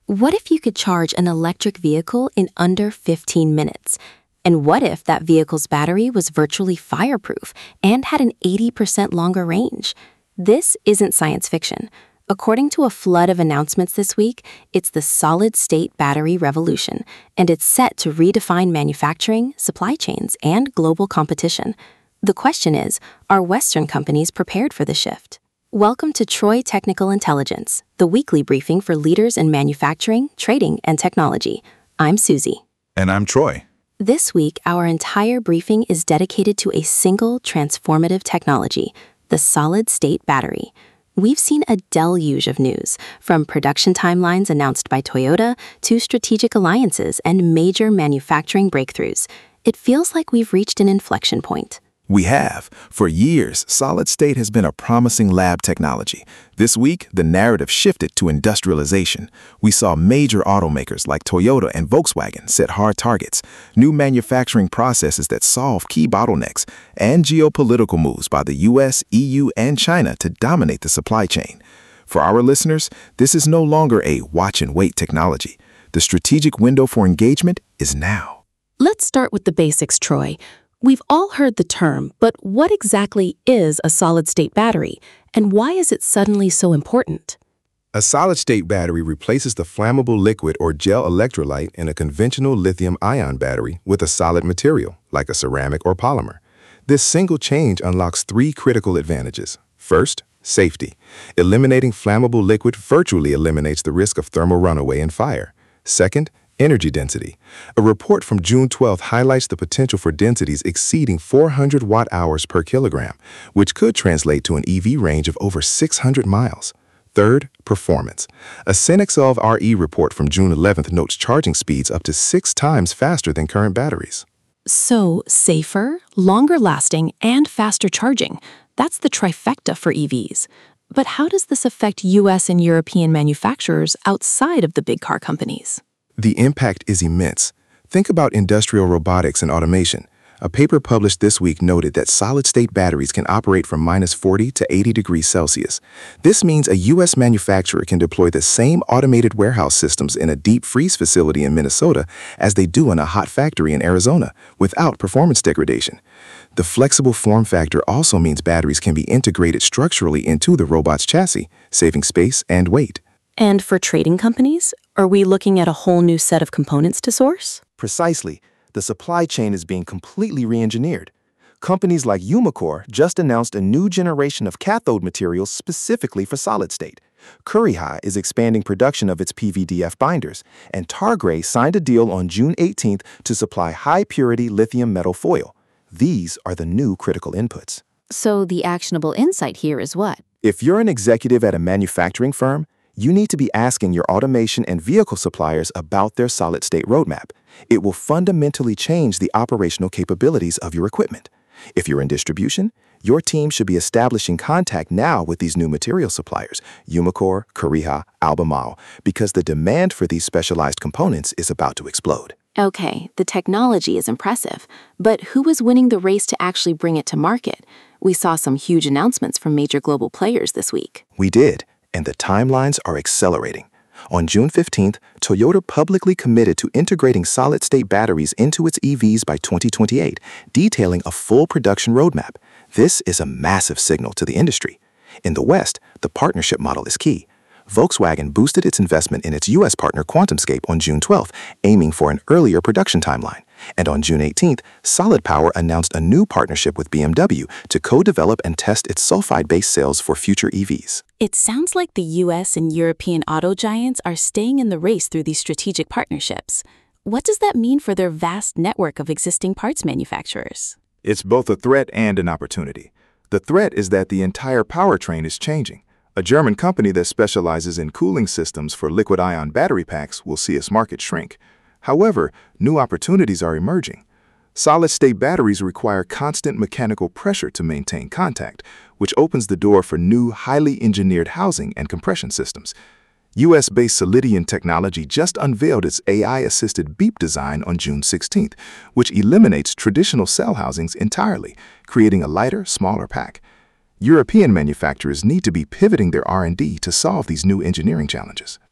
What if you could charge an electric vehicle in under 15 minutes? And what if that vehicle's battery was virtually fireproof and had an 80% longer range? This isn't science fiction. According to a flood of announcements this week, it's the solid-state battery revolution, and it's set to redefine manufacturing, supply chains, and global competition. The question is, are Western companies prepared for the shift? Welcome to Troy Technical Intelligence, the weekly briefing for leaders in manufacturing, trading, and technology. I'm Susie. And I'm Troy. This week, our entire briefing is dedicated to a single transformative technology, the solid-state battery. We've seen a deluge of news, from production timelines announced by Toyota to strategic alliances and major manufacturing breakthroughs. It feels like we've reached an inflection point. We have. For years, solid state has been a promising lab technology. This week, the narrative shifted to industrialization. We saw major automakers like Toyota and Volkswagen set hard targets, new manufacturing processes that solve key bottlenecks, and geopolitical moves by the US, EU, and China to dominate the supply chain. For our listeners, this is no longer a watch-and-wait technology. The strategic window for engagement is now. Let's start with the basics, Troy. We've all heard the term, but what exactly is a solid-state battery, and why is it suddenly so important? A solid-state battery replaces the flammable liquid or gel electrolyte in a conventional lithium-ion battery with a solid material, like a ceramic or polymer. This single change unlocks three critical advantages. First, safety. Eliminating flammable liquid virtually eliminates the risk of thermal runaway and fire. Second, energy density. A report from June 12th highlights the potential for densities exceeding 400 watt-hours per kilogram, which could translate to an EV range of over 600 miles. Third, performance. A Cenexolve RE report from June 11th notes charging speeds up to 6 times faster than current batteries. So, safer, longer lasting, and faster charging. That's the trifecta for EVs. But how does this affect US and European manufacturers outside of the big car companies? The impact is immense. Think about industrial robotics and automation. A paper published this week noted that solid-state batteries can operate from -40 to 80 degrees Celsius. This means a U.S. manufacturer can deploy the same automated warehouse systems in a deep freeze facility in Minnesota as they do in a hot factory in Arizona, without performance degradation. The flexible form factor also means batteries can be integrated structurally into the robot's chassis, saving space and weight. And for trading companies, are we looking at a whole new set of components to source? Precisely. The supply chain is being completely re-engineered. Companies like Umicore just announced a new generation of cathode materials specifically for solid-state. Kuriha is expanding production of its PVDF binders, and Targray signed a deal on June 18th to supply high-purity lithium metal foil. These are the new critical inputs. So the actionable insight here is what? If you're an executive at a manufacturing firm, you need to be asking your automation and vehicle suppliers about their solid-state roadmap. It will fundamentally change the operational capabilities of your equipment. If you're in distribution, your team should be establishing contact now with these new material suppliers, Umicore, Kuriha, Albemarle, because the demand for these specialized components is about to explode. Okay, the technology is impressive, but who is winning the race to actually bring it to market? We saw some huge announcements from major global players this week. We did. And the timelines are accelerating. On June 15th, Toyota publicly committed to integrating solid-state batteries into its EVs by 2028, detailing a full production roadmap. This is a massive signal to the industry. In the West, the partnership model is key. Volkswagen boosted its investment in its U.S. partner QuantumScape on June 12th, aiming for an earlier production timeline. And on June 18th, Solid Power announced a new partnership with BMW to co-develop and test its sulfide-based cells for future EVs. It sounds like the US and European auto giants are staying in the race through these strategic partnerships. What does that mean for their vast network of existing parts manufacturers? It's both a threat and an opportunity. The threat is that the entire powertrain is changing. A German company that specializes in cooling systems for liquid-ion battery packs will see its market shrink. However, new opportunities are emerging. Solid-state batteries require constant mechanical pressure to maintain contact, which opens the door for new, highly engineered housing and compression systems. US-based Solidion Technology just unveiled its AI-assisted beep design on June 16th, which eliminates traditional cell housings entirely, creating a lighter, smaller pack. European manufacturers need to be pivoting their R&D to solve these new engineering challenges.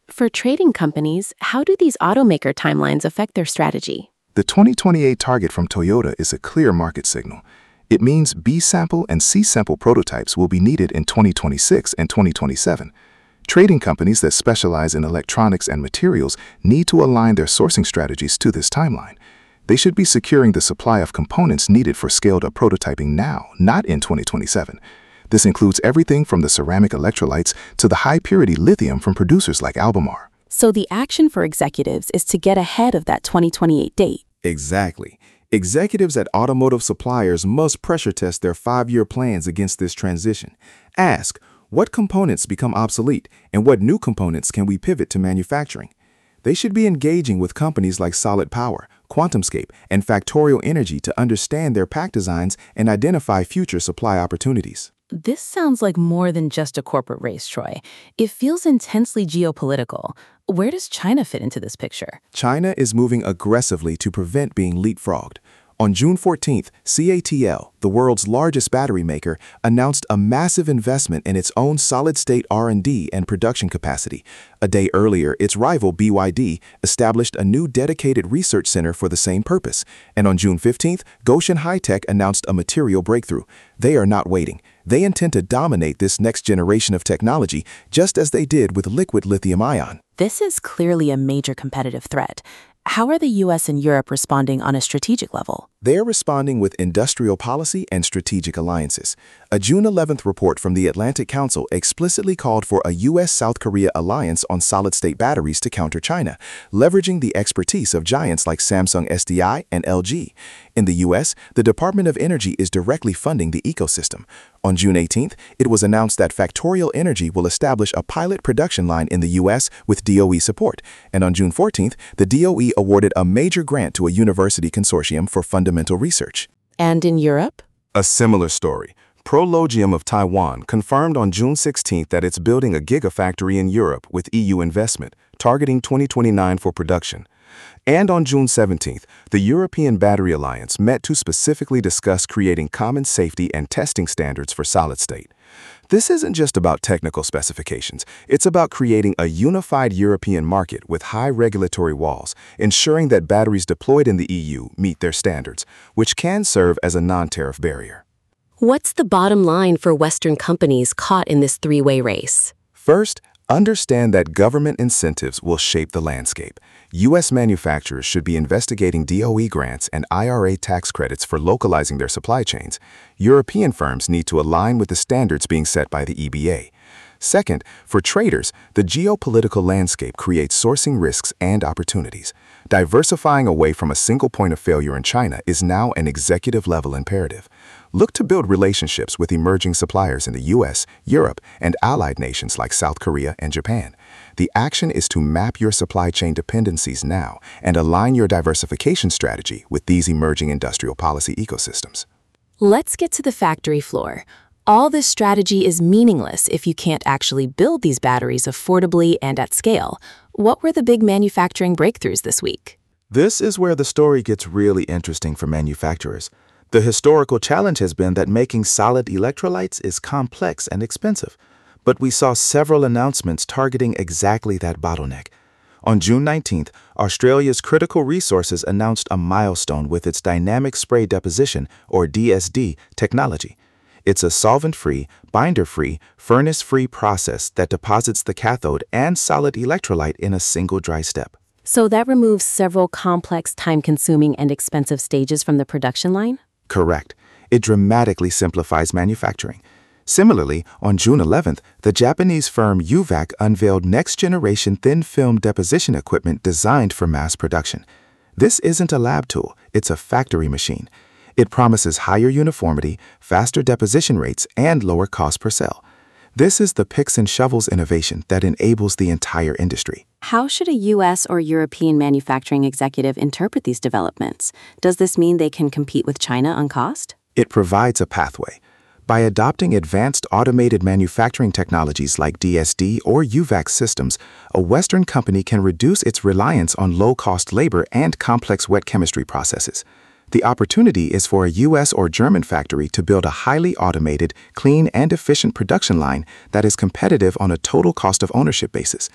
For trading companies, how do these automaker timelines affect their strategy? The 2028 target from Toyota is a clear market signal. It means B-sample and C-sample prototypes will be needed in 2026 and 2027. Trading companies that specialize in electronics and materials need to align their sourcing strategies to this timeline. They should be securing the supply of components needed for scaled-up prototyping now, not in 2027. This includes everything from the ceramic electrolytes to the high-purity lithium from producers like Albemarle. So the action for executives is to get ahead of that 2028 date. Exactly. Executives at automotive suppliers must pressure test their 5-year plans against this transition. Ask, what components become obsolete and what new components can we pivot to manufacturing? They should be engaging with companies like Solid Power, QuantumScape, and Factorial Energy to understand their pack designs and identify future supply opportunities. This sounds like more than just a corporate race, Troy. It feels intensely geopolitical. Where does China fit into this picture? China is moving aggressively to prevent being leapfrogged. On June 14th, CATL, the world's largest battery maker, announced a massive investment in its own solid-state R&D and production capacity. A day earlier, its rival BYD established a new dedicated research center for the same purpose. And on June 15th, Goshen High-Tech announced a material breakthrough. They are not waiting. They intend to dominate this next generation of technology, just as they did with liquid lithium-ion. This is clearly a major competitive threat. How are the U.S. and Europe responding on a strategic level? They are responding with industrial policy and strategic alliances. A June 11th report from the Atlantic Council explicitly called for a U.S.-South Korea alliance on solid-state batteries to counter China, leveraging the expertise of giants like Samsung SDI and LG. In the U.S., the Department of Energy is directly funding the ecosystem. On June 18th, it was announced that Factorial Energy will establish a pilot production line in the U.S. with DOE support. And on June 14th, the DOE awarded a major grant to a university consortium for fundamental research. And in Europe? A similar story. Prologium of Taiwan confirmed on June 16th that it's building a gigafactory in Europe with EU investment, targeting 2029 for production. And on June 17th, the European Battery Alliance met to specifically discuss creating common safety and testing standards for solid-state. This isn't just about technical specifications. It's about creating a unified European market with high regulatory walls, ensuring that batteries deployed in the EU meet their standards, which can serve as a non-tariff barrier. What's the bottom line for Western companies caught in this three-way race? First, understand that government incentives will shape the landscape. U.S. manufacturers should be investigating DOE grants and IRA tax credits for localizing their supply chains. European firms need to align with the standards being set by the EBA. Second, for traders, the geopolitical landscape creates sourcing risks and opportunities. Diversifying away from a single point of failure in China is now an executive-level imperative. Look to build relationships with emerging suppliers in the U.S., Europe, and allied nations like South Korea and Japan. The action is to map your supply chain dependencies now and align your diversification strategy with these emerging industrial policy ecosystems. Let's get to the factory floor. All this strategy is meaningless if you can't actually build these batteries affordably and at scale. What were the big manufacturing breakthroughs this week? This is where the story gets really interesting for manufacturers. The historical challenge has been that making solid electrolytes is complex and expensive. But we saw several announcements targeting exactly that bottleneck. On June 19th, Australia's Critical Resources announced a milestone with its Dynamic Spray Deposition, or DSD, technology. It's a solvent-free, binder-free, furnace-free process that deposits the cathode and solid electrolyte in a single dry step. So that removes several complex, time-consuming, and expensive stages from the production line? Correct. It dramatically simplifies manufacturing. Similarly, on June 11th, the Japanese firm UVAC unveiled next-generation thin-film deposition equipment designed for mass production. This isn't a lab tool, it's a factory machine. It promises higher uniformity, faster deposition rates, and lower cost per cell. This is the picks and shovels innovation that enables the entire industry. How should a U.S. or European manufacturing executive interpret these developments? Does this mean they can compete with China on cost? It provides a pathway. By adopting advanced automated manufacturing technologies like DSD or UVAC systems, a Western company can reduce its reliance on low-cost labor and complex wet chemistry processes. The opportunity is for a U.S. or German factory to build a highly automated, clean, and efficient production line that is competitive on a total cost of ownership basis.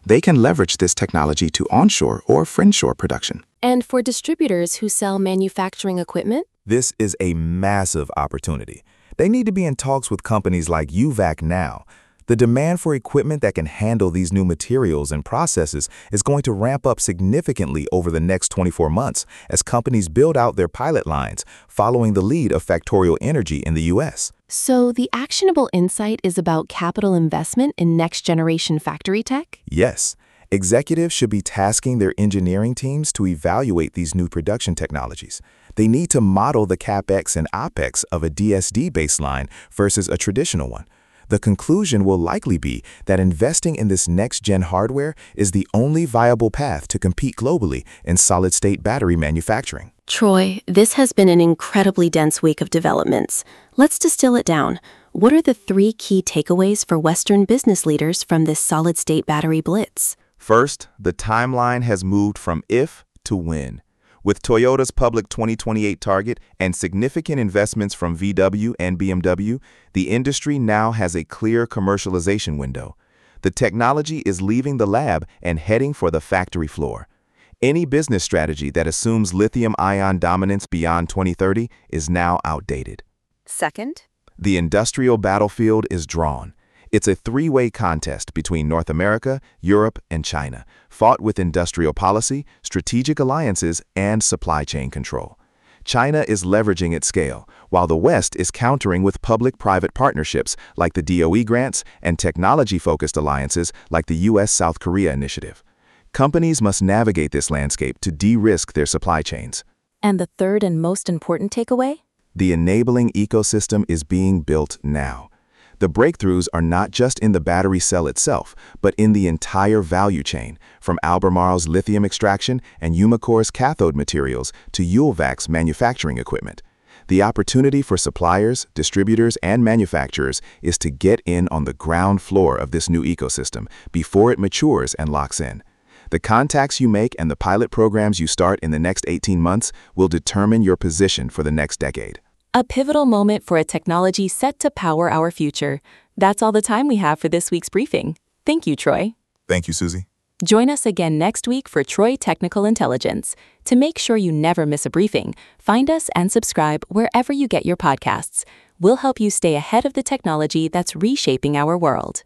They can leverage this technology to onshore or friendshore production. And for distributors who sell manufacturing equipment? This is a massive opportunity. They need to be in talks with companies like UVAC now. The demand for equipment that can handle these new materials and processes is going to ramp up significantly over the next 24 months as companies build out their pilot lines, following the lead of Factorial Energy in the U.S. So the actionable insight is about capital investment in next-generation factory tech? Yes, executives should be tasking their engineering teams to evaluate these new production technologies. They need to model the CapEx and OpEx of a DSD baseline versus a traditional one. The conclusion will likely be that investing in this next-gen hardware is the only viable path to compete globally in solid-state battery manufacturing. Troy, this has been an incredibly dense week of developments. Let's distill it down. What are the 3 key takeaways for Western business leaders from this solid-state battery blitz? First, the timeline has moved from if to when. With Toyota's public 2028 target and significant investments from VW and BMW, the industry now has a clear commercialization window. The technology is leaving the lab and heading for the factory floor. Any business strategy that assumes lithium-ion dominance beyond 2030 is now outdated. Second, The industrial battlefield is drawn. It's a 3-way contest between North America, Europe, and China, fought with industrial policy, strategic alliances, and supply chain control. China is leveraging its scale, while the West is countering with public-private partnerships like the DOE grants and technology-focused alliances like the U.S.-South Korea initiative. Companies must navigate this landscape to de-risk their supply chains. And the third and most important takeaway? The enabling ecosystem is being built now. The breakthroughs are not just in the battery cell itself, but in the entire value chain, from Albemarle's lithium extraction and Umicore's cathode materials to UVAC's manufacturing equipment. The opportunity for suppliers, distributors, and manufacturers is to get in on the ground floor of this new ecosystem before it matures and locks in. The contacts you make and the pilot programs you start in the next 18 months will determine your position for the next decade. A pivotal moment for a technology set to power our future. That's all the time we have for this week's briefing. Thank you, Troy. Thank you, Susie. Join us again next week for Troy Technical Intelligence. To make sure you never miss a briefing, find us and subscribe wherever you get your podcasts. We'll help you stay ahead of the technology that's reshaping our world.